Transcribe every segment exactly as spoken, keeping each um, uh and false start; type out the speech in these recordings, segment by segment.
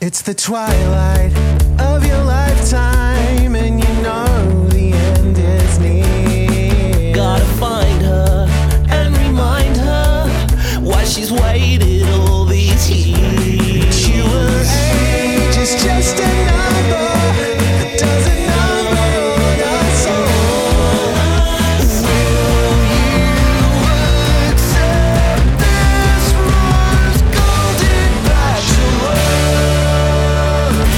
It's the twilight of your lifetime, and you know the end is near. Gotta find her and remind her why she's waited all these years. Your age is just a number that doesn't number us all. Will you accept this rose golden bachelor?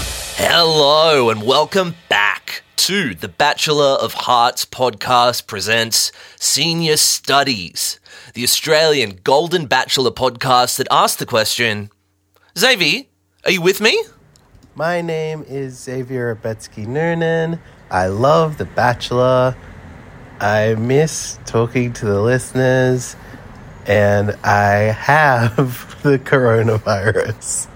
Hello and welcome back to the Bachelor of Hearts podcast presents Senior Studies, the Australian Golden Bachelor podcast that asks the question, Xavier, are you with me? My name is Xavier Abetsky Noonan. I love The Bachelor. I miss talking to the listeners, and I have the coronavirus.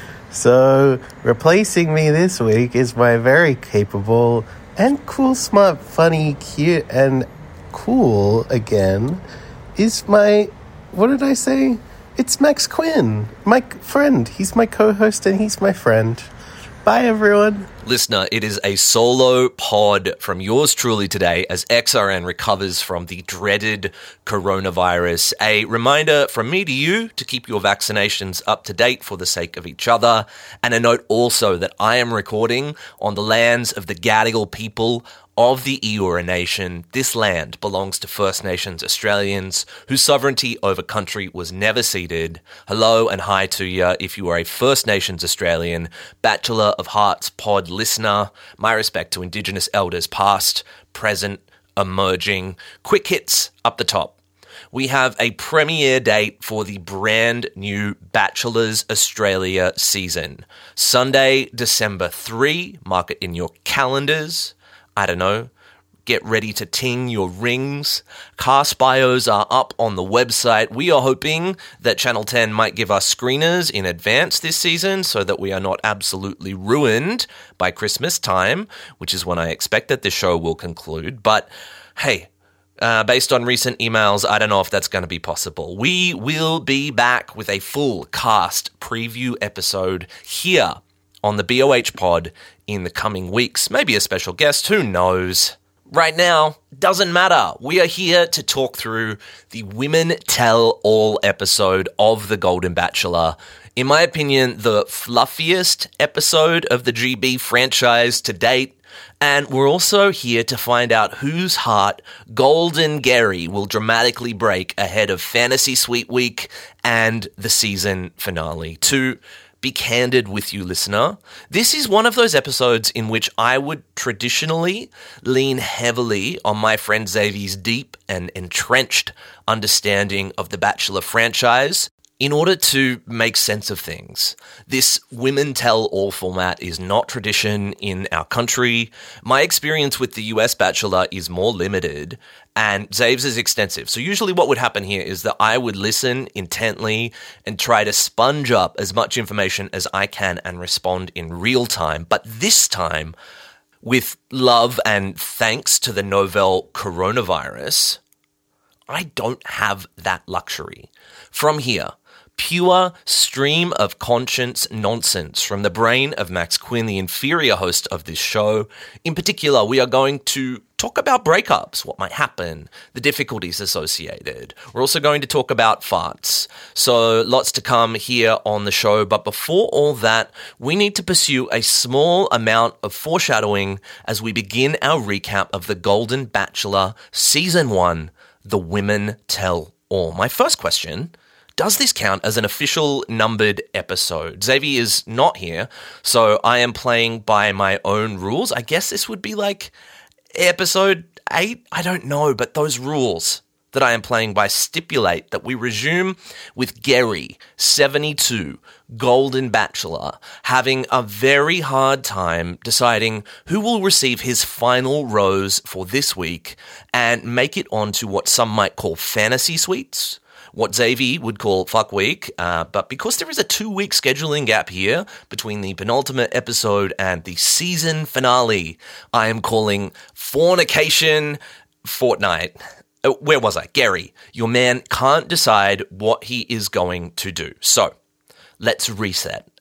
So, replacing me this week is my very capable and cool, smart, funny, cute, and cool, again, is my, what did I say? It's Max Quinn, my friend. He's my co-host and he's my friend. Bye, everyone. Listener, it is a solo pod from yours truly today as X R N recovers from the dreaded coronavirus. A reminder from me to you to keep your vaccinations up to date for the sake of each other. And a note also that I am recording on the lands of the Gadigal people of the Eora Nation. This land belongs to First Nations Australians whose sovereignty over country was never ceded. Hello and hi to you if you are a First Nations Australian Bachelor of Hearts pod listener. My respect to Indigenous elders past, present, emerging. Quick hits up the top. We have a premiere date for the brand new Bachelors Australia season. Sunday, December third. Mark it in your calendars. I don't know, get ready to ting your rings. Cast bios are up on the website. We are hoping that Channel ten might give us screeners in advance this season so that we are not absolutely ruined by Christmas time, which is when I expect that the show will conclude. But hey, uh, based on recent emails, I don't know if that's going to be possible. We will be back with a full cast preview episode here on the B O H pod in the coming weeks. Maybe a special guest, who knows? Right now, doesn't matter. We are here to talk through the Women Tell All episode of The Golden Bachelor. In my opinion, the fluffiest episode of the G B franchise to date. And we're also here to find out whose heart Golden Gary will dramatically break ahead of Fantasy Suite Week and the season finale. To be candid with you, listener, this is one of those episodes in which I would traditionally lean heavily on my friend Xavier's deep and entrenched understanding of the Bachelor franchise in order to make sense of things. This Women Tell All format is not tradition in our country. My experience with the U S Bachelor is more limited, and Zave's is extensive. So usually what would happen here is that I would listen intently and try to sponge up as much information as I can and respond in real time. But this time, with love and thanks to the novel coronavirus, I don't have that luxury. From here, pure stream of conscience nonsense from the brain of Max Quinn, the inferior host of this show. In particular, we are going to talk about breakups, what might happen, the difficulties associated. We're also going to talk about farts. So lots to come here on the show. But before all that, we need to pursue a small amount of foreshadowing as we begin our recap of The Golden Bachelor Season one, The Women Tell All. My first question: does this count as an official numbered episode? Xavier is not here, so I am playing by my own rules. I guess this would be like episode eight? I don't know, but those rules that I am playing by stipulate that we resume with Gary, seventy-two, Golden Bachelor, having a very hard time deciding who will receive his final rose for this week and make it onto what some might call fantasy suites, what Xavier would call Fuck Week, uh, but because there is a two-week scheduling gap here between the penultimate episode and the season finale, I am calling Fornication Fortnight. Uh, where was I? Gary, your man can't decide what he is going to do. So, let's reset.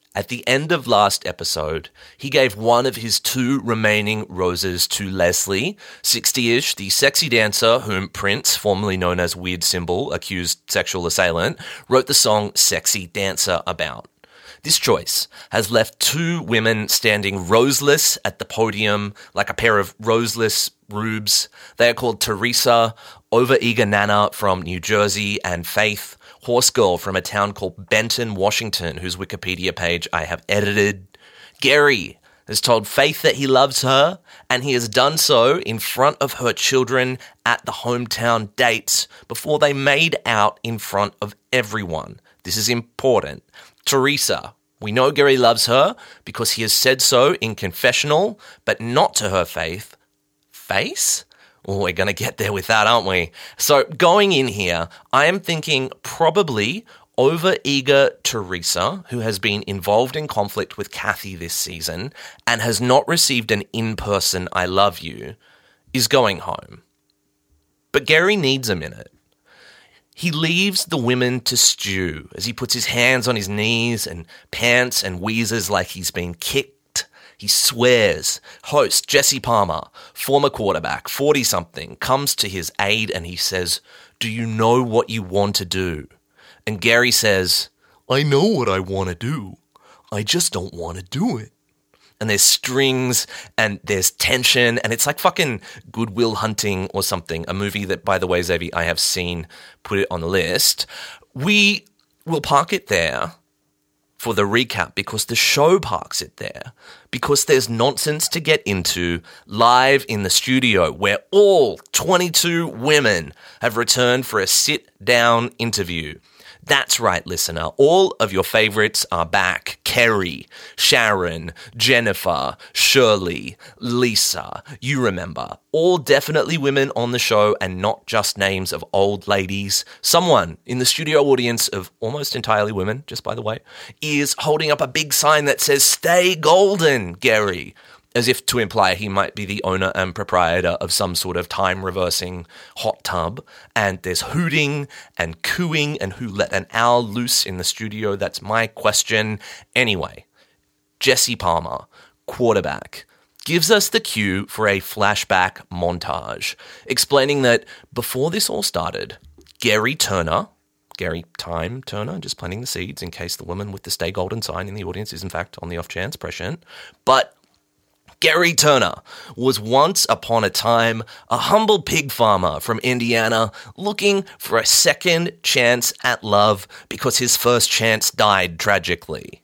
At the end of last episode, he gave one of his two remaining roses to Leslie, sixty-ish, the sexy dancer whom Prince, formerly known as Weird Symbol, accused sexual assailant, wrote the song Sexy Dancer about. This choice has left two women standing roseless at the podium, like a pair of roseless rubes. They are called Teresa, Overeager Nana from New Jersey, and Faith, horse girl from a town called Benton, Washington, whose Wikipedia page I have edited. Gary has told Faith that he loves her, and he has done so in front of her children at the hometown dates before they made out in front of everyone. This is important. Teresa, we know Gary loves her because he has said so in confessional, but not to her Faith. Face? Oh, we're going to get there with that, aren't we? So going in here, I am thinking probably overeager Teresa, who has been involved in conflict with Kathy this season and has not received an in-person I love you, is going home. But Gary needs a minute. He leaves the women to stew as he puts his hands on his knees and pants and wheezes like he's been kicked. He swears. Host Jesse Palmer, former quarterback, forty-something, comes to his aid and he says, "Do you know what you want to do?" And Gary says, "I know what I want to do. I just don't want to do it." And there's strings and there's tension and it's like fucking Good Will Hunting or something, a movie that, by the way, Xavier, I have seen. Put it on the list. We will park it there for the recap because the show parks it there, because there's nonsense to get into live in the studio where all twenty-two women have returned for a sit-down interview. That's right, listener. All of your favorites are back. Kerry, Sharon, Jennifer, Shirley, Lisa. You remember. All definitely women on the show and not just names of old ladies. Someone in the studio audience of almost entirely women, just by the way, is holding up a big sign that says, "Stay golden, Gary," as if to imply he might be the owner and proprietor of some sort of time-reversing hot tub. And there's hooting and cooing and who let an owl loose in the studio. That's my question. Anyway, Jesse Palmer, quarterback, gives us the cue for a flashback montage, explaining that before this all started, Gary Turner, Gary Time Turner, just planting the seeds in case the woman with the Stay Golden sign in the audience is in fact on the off chance prescient, but Gary Turner was once upon a time a humble pig farmer from Indiana looking for a second chance at love because his first chance died tragically.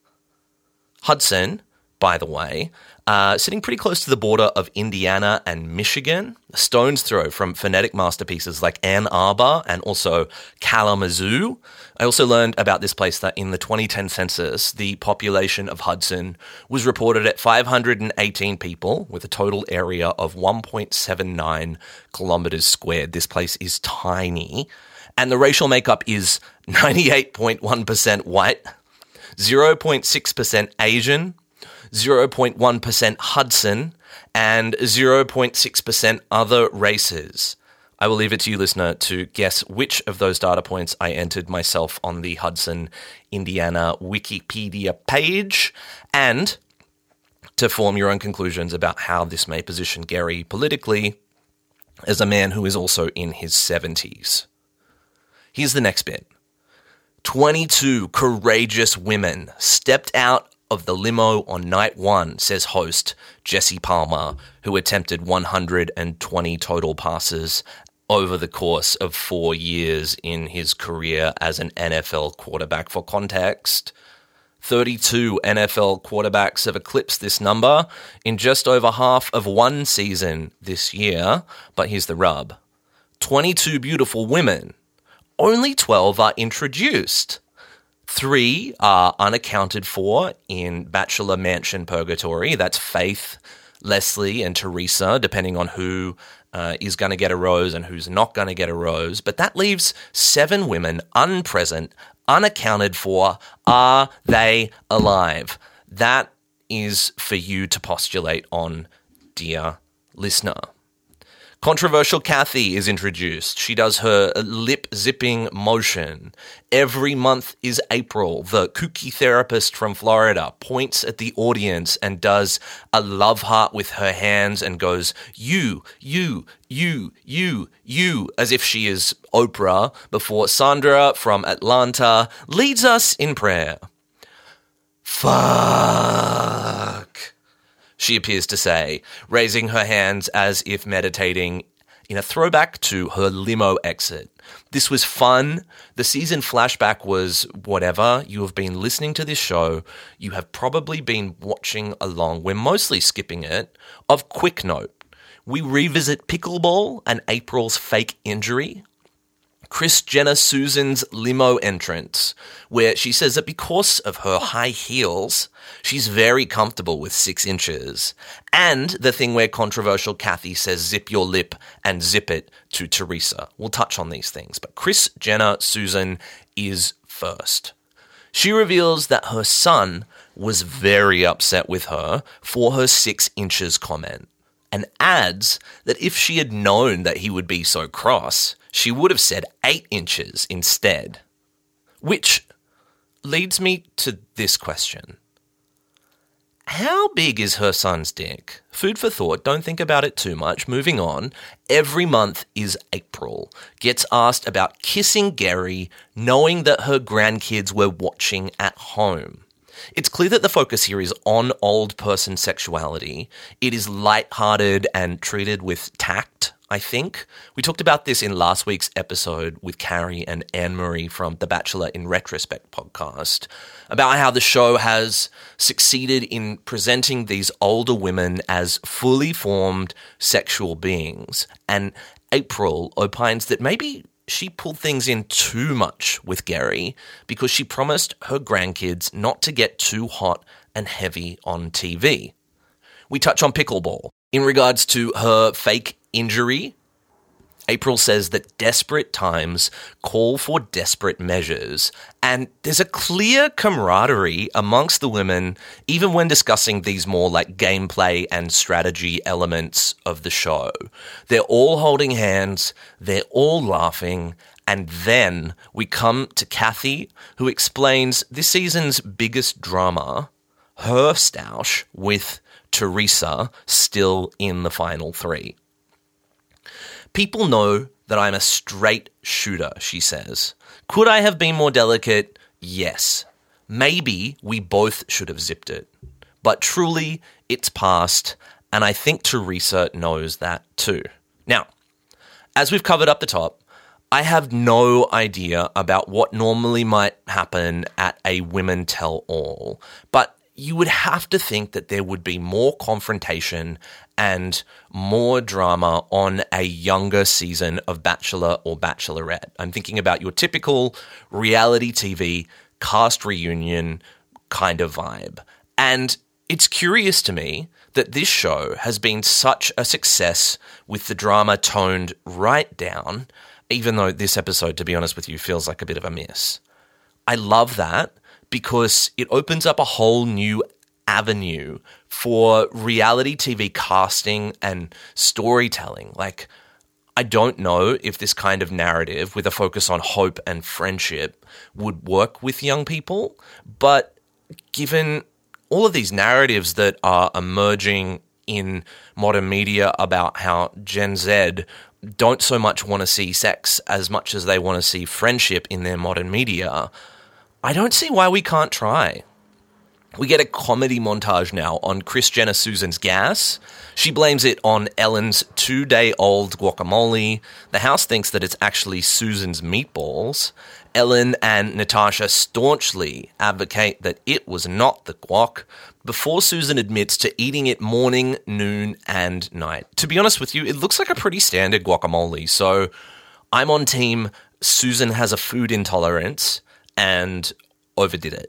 Hudson, by the way, uh, sitting pretty close to the border of Indiana and Michigan, a stone's throw from phonetic masterpieces like Ann Arbor and also Kalamazoo. I also learned about this place that in the twenty ten census, the population of Hudson was reported at five hundred eighteen people with a total area of one point seven nine kilometers squared. This place is tiny. And the racial makeup is ninety-eight point one percent white, zero point six percent Asian, zero point one percent Hudson, and zero point six percent other races. I will leave it to you, listener, to guess which of those data points I entered myself on the Hudson, Indiana Wikipedia page, and to form your own conclusions about how this may position Gary politically as a man who is also in his seventies. Here's the next bit. twenty-two courageous women stepped out of the limo on night one, says host Jesse Palmer, who attempted one hundred twenty total passes over the course of four years in his career as an N F L quarterback. For context, thirty-two N F L quarterbacks have eclipsed this number in just over half of one season this year. But here's the rub. twenty-two beautiful women. Only twelve are introduced. Three are unaccounted for in Bachelor Mansion Purgatory. That's Faith, Leslie, and Teresa, depending on who uh, is going to get a rose and who's not going to get a rose. But that leaves seven women unpresent, unaccounted for. Are they alive? That is for you to postulate on, dear listener. Controversial Kathy is introduced. She does her lip-zipping motion. Every month is April. The kooky therapist from Florida points at the audience and does a love heart with her hands and goes, you, you, you, you, you, as if she is Oprah, before Sandra from Atlanta leads us in prayer. Fuck, she appears to say, raising her hands as if meditating in a throwback to her limo exit. This was fun. The season flashback was whatever. You have been listening to this show. You have probably been watching along. We're mostly skipping it. Of quick note, we revisit pickleball and April's fake injury. Kris Jenner Susan's limo entrance, where she says that because of her high heels, she's very comfortable with six inches. And the thing where controversial Kathy says zip your lip and zip it to Teresa. We'll touch on these things, but Kris Jenner Susan is first. She reveals that her son was very upset with her for her six inches comment, and adds that if she had known that he would be so cross, she would have said eight inches instead. Which leads me to this question. How big is her son's dick? Food for thought, don't think about it too much. Moving on. Every month is April. Gets asked about kissing Gary, knowing that her grandkids were watching at home. It's clear that the focus here is on old person sexuality. It is lighthearted and treated with tact, I think. We talked about this in last week's episode with Carrie and Anne-Marie from the Bachelor in Retrospect podcast, about how the show has succeeded in presenting these older women as fully formed sexual beings. And April opines that maybe she pulled things in too much with Gary because she promised her grandkids not to get too hot and heavy on T V. We touch on pickleball. In regards to her fake injury, April says that desperate times call for desperate measures, and there's a clear camaraderie amongst the women, even when discussing these more like gameplay and strategy elements of the show. They're all holding hands, they're all laughing, and then we come to Kathy, who explains this season's biggest drama, her stoush with Teresa still in the final three. People know that I'm a straight shooter, she says. Could I have been more delicate? Yes. Maybe we both should have zipped it. But truly, it's past, and I think Teresa knows that too. Now, as we've covered up the top, I have no idea about what normally might happen at a women tell-all, but you would have to think that there would be more confrontation and more drama on a younger season of Bachelor or Bachelorette. I'm thinking about your typical reality T V cast reunion kind of vibe. And it's curious to me that this show has been such a success with the drama toned right down, even though this episode, to be honest with you, feels like a bit of a miss. I love that, because it opens up a whole new avenue for reality T V casting and storytelling. Like, I don't know if this kind of narrative with a focus on hope and friendship would work with young people, but given all of these narratives that are emerging in modern media about how Gen Z don't so much want to see sex as much as they want to see friendship in their modern media, I don't see why we can't try. We get a comedy montage now on Kris Jenner Susan's gas. She blames it on Ellen's two-day-old guacamole. The house thinks that it's actually Susan's meatballs. Ellen and Natasha staunchly advocate that it was not the guac, before Susan admits to eating it morning, noon, and night. To be honest with you, it looks like a pretty standard guacamole, so I'm on team Susan has a food intolerance and overdid it.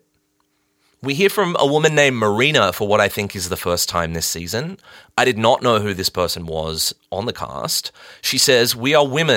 We hear from a woman named Marina for what I think is the first time this season. I did not know who this person was on the cast. She says, "We are women.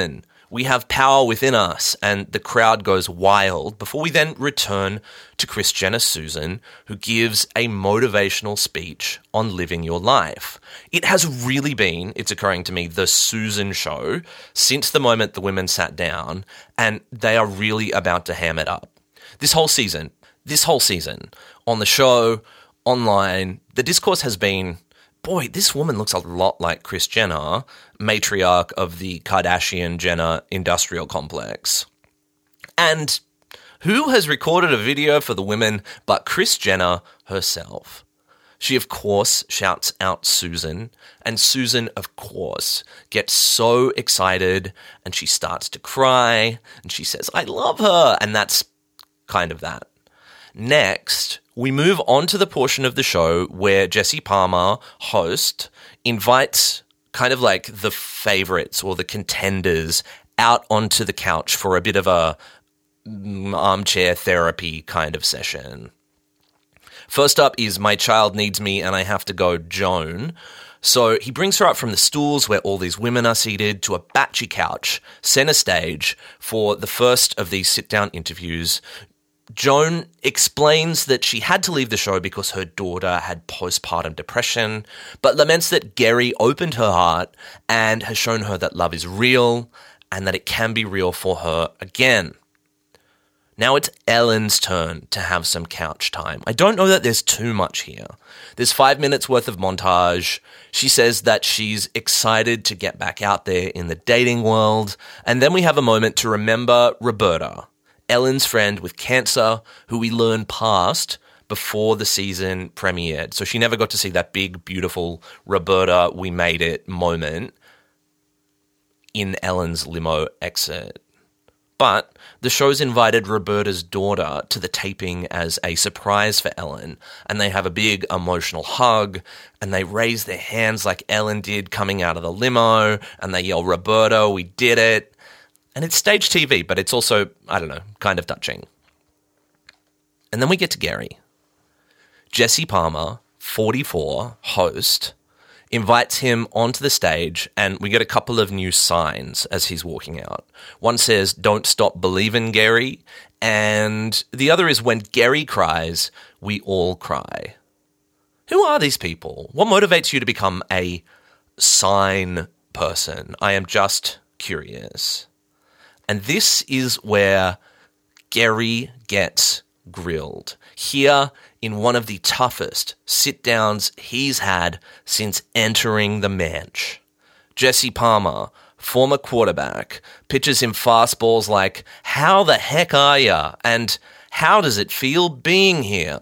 We have power within us, and the crowd goes wild before we then return to Kris Jenner Susan, who gives a motivational speech on living your life. It has really been, it's occurring to me, the Susan show since the moment the women sat down, and they are really about to ham it up. This whole season, this whole season, on the show, online, the discourse has been, boy, this woman looks a lot like Kris Jenner, matriarch of the Kardashian-Jenner industrial complex. And who has recorded a video for the women but Kris Jenner herself? She, of course, shouts out Susan, and Susan, of course, gets so excited, and she starts to cry, and she says, I love her, and that's kind of that. Next, we move on to the portion of the show where Jesse Palmer, host, invites kind of like the favorites or the contenders out onto the couch for a bit of a armchair therapy kind of session. First up is My Child Needs Me and I Have to Go, Joan. So he brings her up from the stools where all these women are seated to a batchy couch, center stage, for the first of these sit-down interviews. Joan explains that she had to leave the show because her daughter had postpartum depression, but laments that Gary opened her heart and has shown her that love is real and that it can be real for her again. Now it's Ellen's turn to have some couch time. I don't know that there's too much here. There's five minutes worth of montage. She says that she's excited to get back out there in the dating world. And then we have a moment to remember Roberta, Ellen's friend with cancer, who we learn passed before the season premiered. So she never got to see that big, beautiful Roberta, we made it moment in Ellen's limo exit. But the show's invited Roberta's daughter to the taping as a surprise for Ellen, and they have a big emotional hug, and they raise their hands like Ellen did coming out of the limo, and they yell, Roberta, we did it. And it's stage T V, but it's also, I don't know, kind of touching. And then we get to Gary. Jesse Palmer, forty-four, host, invites him onto the stage, and we get a couple of new signs as he's walking out. One says, don't stop believing, Gary, and the other is, when Gary cries, we all cry. Who are these people? What motivates you to become a sign person? I am just curious. And this is where Gary gets grilled. Here in one of the toughest sit-downs he's had since entering the Manch. Jesse Palmer, former quarterback, pitches him fastballs like, how the heck are ya? And how does it feel being here?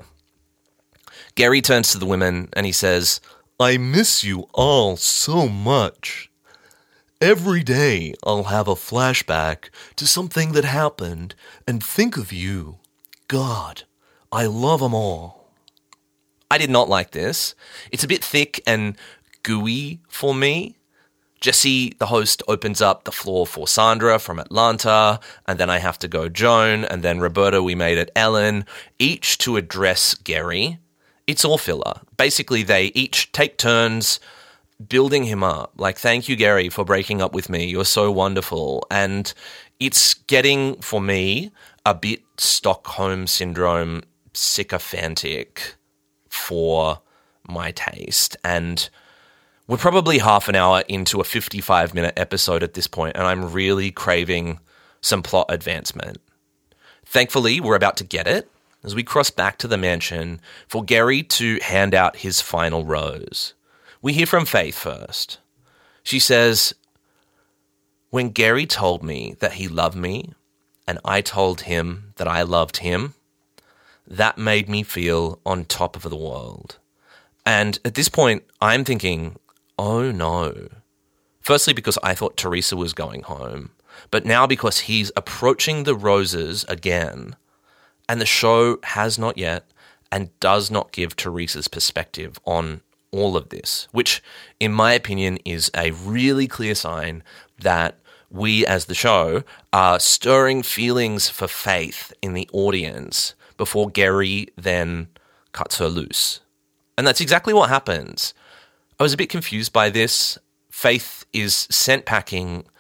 Gary turns to the women and he says, I miss you all so much. Every day I'll have a flashback to something that happened and think of you. God, I love 'em all. I did not like this. It's a bit thick and gooey for me. Jesse, the host, opens up the floor for Sandra from Atlanta, and then I Have to Go, Joan, and then Roberta, we made it, Ellen, each to address Gary. It's all filler. Basically, they each take turns building him up, like, thank you, Gary, for breaking up with me. You're so wonderful. And it's getting, for me, a bit Stockholm Syndrome sycophantic for my taste. And we're probably half an hour into a fifty-five minute episode at this point, and I'm really craving some plot advancement. Thankfully, we're about to get it as we cross back to the mansion for Gary to hand out his final rose. We hear from Faith first. She says, when Gary told me that he loved me and I told him that I loved him, that made me feel on top of the world. And at this point, I'm thinking, oh no. Firstly, because I thought Teresa was going home, but now because he's approaching the roses again, and the show has not yet and does not give Teresa's perspective on all of this, which, in my opinion, is a really clear sign that we, as the show, are stirring feelings for Faith in the audience before Gary then cuts her loose. And that's exactly what happens. I was a bit confused by this. Faith is sent packing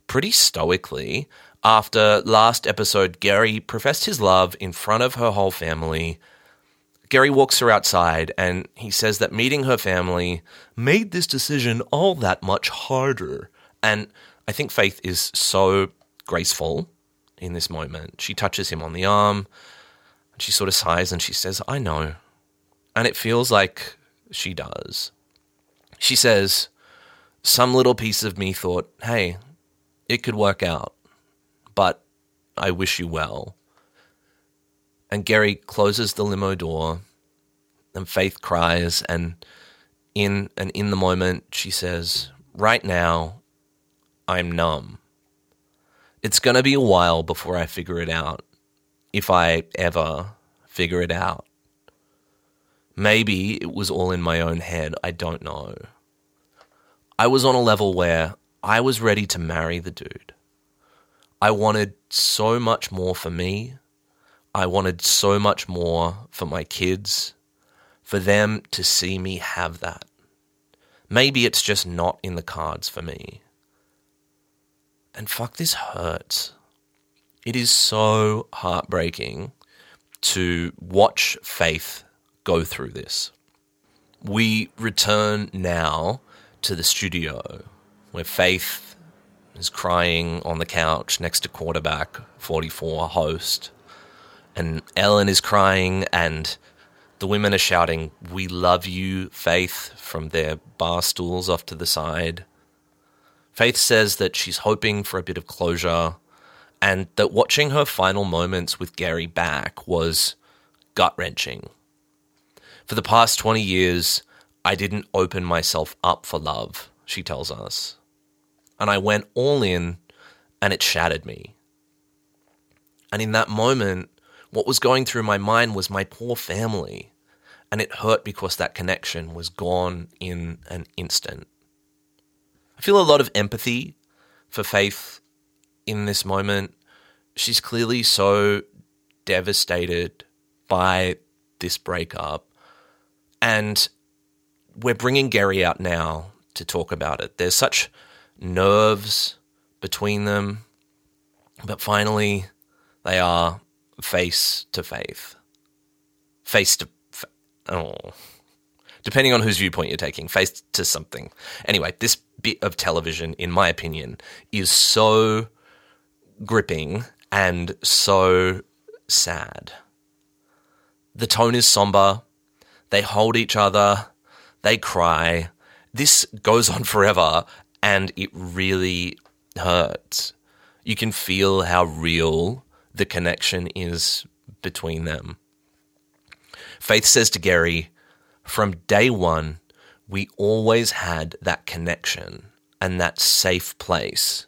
pretty stoically. After last episode, Gary professed his love in front of her whole family. Gary walks her outside and he says that meeting her family made this decision all that much harder. And I think Faith is so graceful in this moment. She touches him on the arm. She sort of sighs and she says, I know. And it feels like she does. She says, some little piece of me thought, hey, it could work out, but I wish you well. And Gary closes the limo door and Faith cries, and in and in the moment she says, right now, I'm numb. It's going to be a while before I figure it out, if I ever figure it out. Maybe it was all in my own head, I don't know. I was on a level where I was ready to marry the dude. I wanted so much more for me. I wanted so much more for my kids, for them to see me have that. Maybe it's just not in the cards for me. And fuck, this hurts. It is so heartbreaking to watch Faith go through this. We return now to the studio where Faith is crying on the couch next to quarterback forty-four host, and Ellen is crying, and the women are shouting, we love you, Faith, from their bar stools off to the side. Faith says that she's hoping for a bit of closure, and that watching her final moments with Gary back was gut-wrenching. For the past twenty years, I didn't open myself up for love, she tells us. And I went all in, and it shattered me. And in that moment, what was going through my mind was my poor family, and it hurt because that connection was gone in an instant. I feel a lot of empathy for Faith in this moment. She's clearly so devastated by this breakup, and we're bringing Gary out now to talk about it. There's such nerves between them, but finally they are face to Faith. Face to... Fa- oh. Depending on whose viewpoint you're taking, face to something. Anyway, this bit of television, in my opinion, is so gripping and so sad. The tone is somber. They hold each other. They cry. This goes on forever, and it really hurts. You can feel how real the connection is between them. Faith says to Gary, from day one, we always had that connection and that safe place.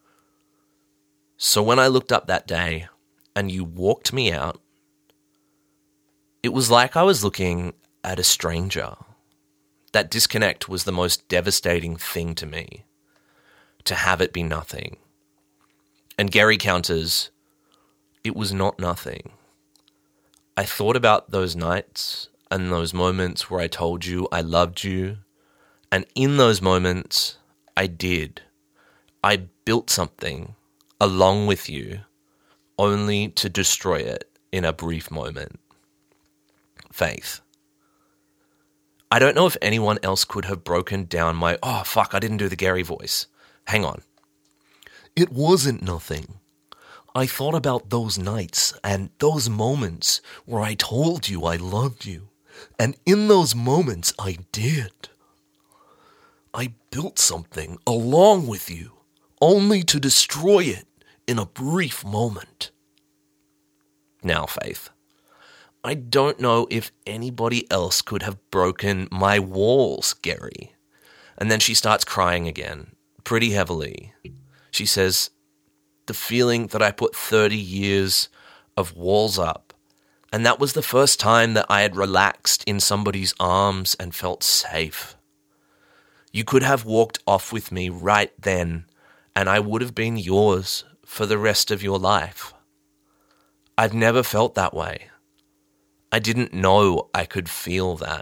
So when I looked up that day and you walked me out, it was like I was looking at a stranger. That disconnect was the most devastating thing to me, to have it be nothing. And Gary counters, it was not nothing. I thought about those nights and those moments where I told you I loved you, and in those moments, I did. I built something along with you, only to destroy it in a brief moment. Faith. I don't know if anyone else could have broken down my, oh fuck, I didn't do the Gary voice. Hang on. It wasn't nothing. I thought about those nights and those moments where I told you I loved you. And in those moments, I did. I built something along with you, only to destroy it in a brief moment. Now, Faith, I don't know if anybody else could have broken my walls, Gary. And then she starts crying again, pretty heavily. She says, the feeling that I put thirty years of walls up, and that was the first time that I had relaxed in somebody's arms and felt safe. You could have walked off with me right then, and I would have been yours for the rest of your life. I've never felt that way. I didn't know I could feel that.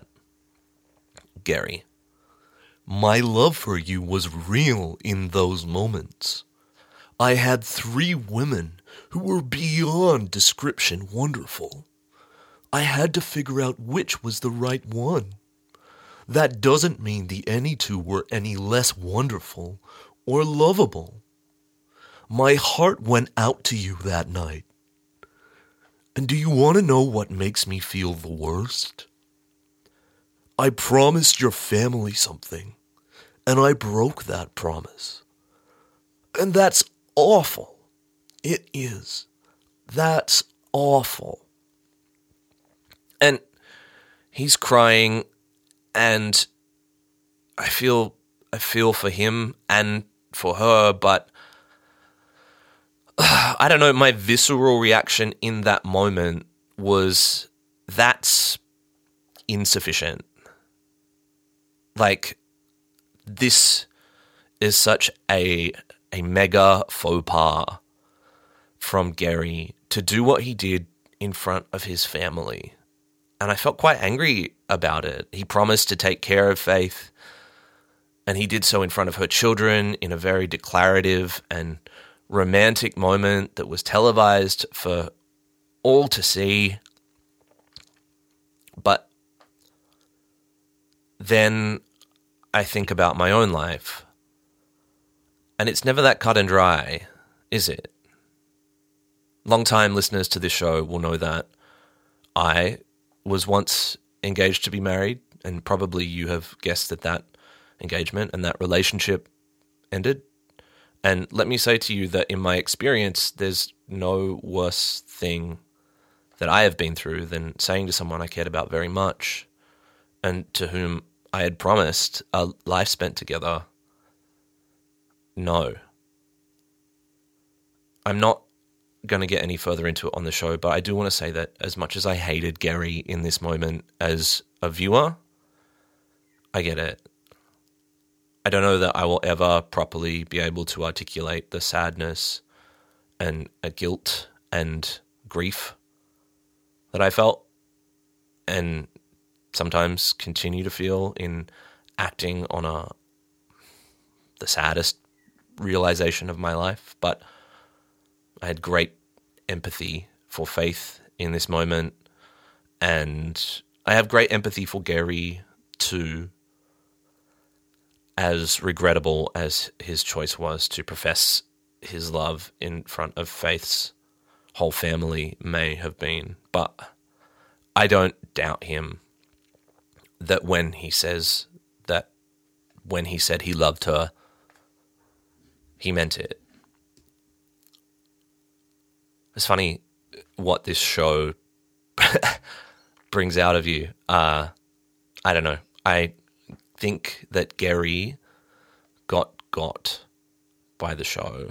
Gary, my love for you was real in those moments. I had three women who were beyond description wonderful. I had to figure out which was the right one. That doesn't mean the any two were any less wonderful or lovable. My heart went out to you that night. And do you want to know what makes me feel the worst? I promised your family something, and I broke that promise. And that's awful. It is. That's awful. And he's crying, and I feel I feel for him and for her, but uh, I don't know, my visceral reaction in that moment was, that's insufficient. Like, this is such a a mega faux pas from Gary to do what he did in front of his family. And I felt quite angry about it. He promised to take care of Faith, and he did so in front of her children in a very declarative and romantic moment that was televised for all to see. But then I think about my own life, and it's never that cut and dry, is it? Long-time listeners to this show will know that I was once engaged to be married, and probably you have guessed that that engagement and that relationship ended. And let me say to you that in my experience, there's no worse thing that I have been through than saying to someone I cared about very much and to whom I had promised a life spent together, no. I'm not going to get any further into it on the show, but I do want to say that as much as I hated Gary in this moment as a viewer, I get it. I don't know that I will ever properly be able to articulate the sadness and a guilt and grief that I felt and sometimes continue to feel in acting on a the saddest realization of my life, but I had great empathy for Faith in this moment, and I have great empathy for Gary too, as regrettable as his choice was to profess his love in front of Faith's whole family may have been. But I don't doubt him that when he says that, when he said he loved her, he meant it. It's funny what this show brings out of you. Uh, I don't know. I think that Gary got got by the show,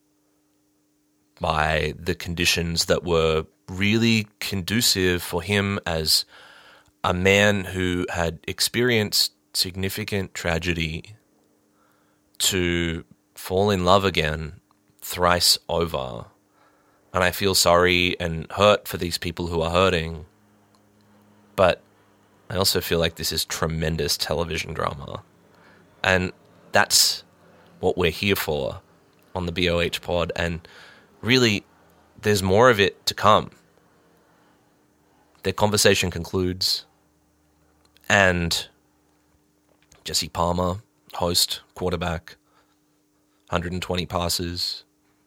by the conditions that were really conducive for him as a man who had experienced significant tragedy to fall in love again thrice over. And I feel sorry and hurt for these people who are hurting. But I also feel like this is tremendous television drama. And that's what we're here for on the B O H pod. And really, there's more of it to come. Their conversation concludes, and Jesse Palmer, host, quarterback, one hundred twenty passes,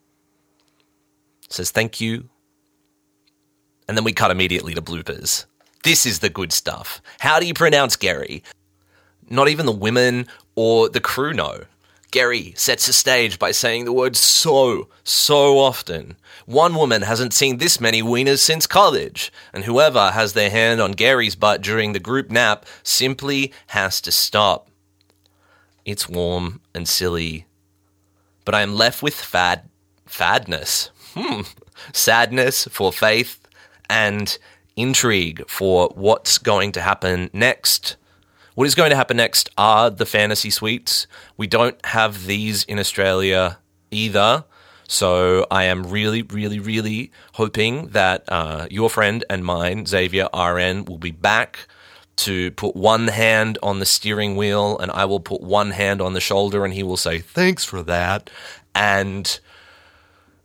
says thank you, and then we cut immediately to bloopers. This is the good stuff. How do you pronounce Gary? Not even the women or the crew know. Gary sets the stage by saying the word so, so often. One woman hasn't seen this many wieners since college, and whoever has their hand on Gary's butt during the group nap simply has to stop. It's warm and silly, but I am left with fad, fadness, hmm, sadness for Faith and intrigue for what's going to happen next. What is going to happen next are the fantasy suites. We don't have these in Australia either, so I am really, really, really hoping that uh, your friend and mine, Xavier R N, will be back to put one hand on the steering wheel, and I will put one hand on the shoulder, and he will say, thanks for that. And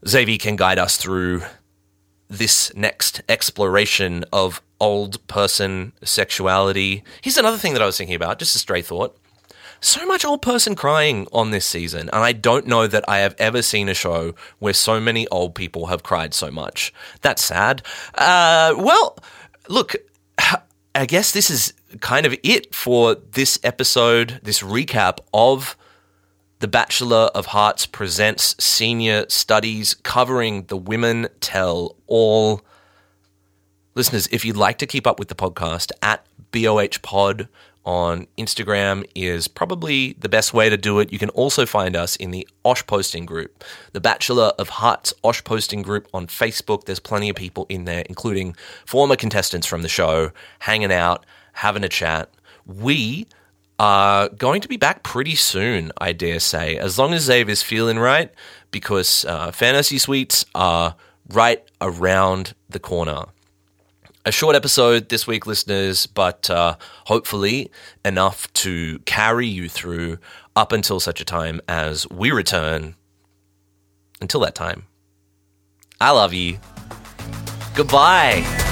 Xavier can guide us through this next exploration of old person sexuality. Here's another thing that I was thinking about, just a stray thought. So much old person crying on this season, and I don't know that I have ever seen a show where so many old people have cried so much. That's sad. Uh, well, look, I guess this is kind of it for this episode, this recap of The Bachelor of Hearts Presents Senior Studies, covering The Women Tell All. Listeners, if you'd like to keep up with the podcast, at B O H Pod on Instagram is probably the best way to do it. You can also find us in the Osh Posting group, the Bachelor of Hearts Osh Posting group on Facebook. There's plenty of people in there, including former contestants from the show, hanging out, having a chat. We are going to be back pretty soon, I dare say, as long as Xavier's feeling right, because uh, Fantasy Suites are right around the corner. A short episode this week, listeners, but uh, hopefully enough to carry you through up until such a time as we return. Until that time, I love you. Goodbye.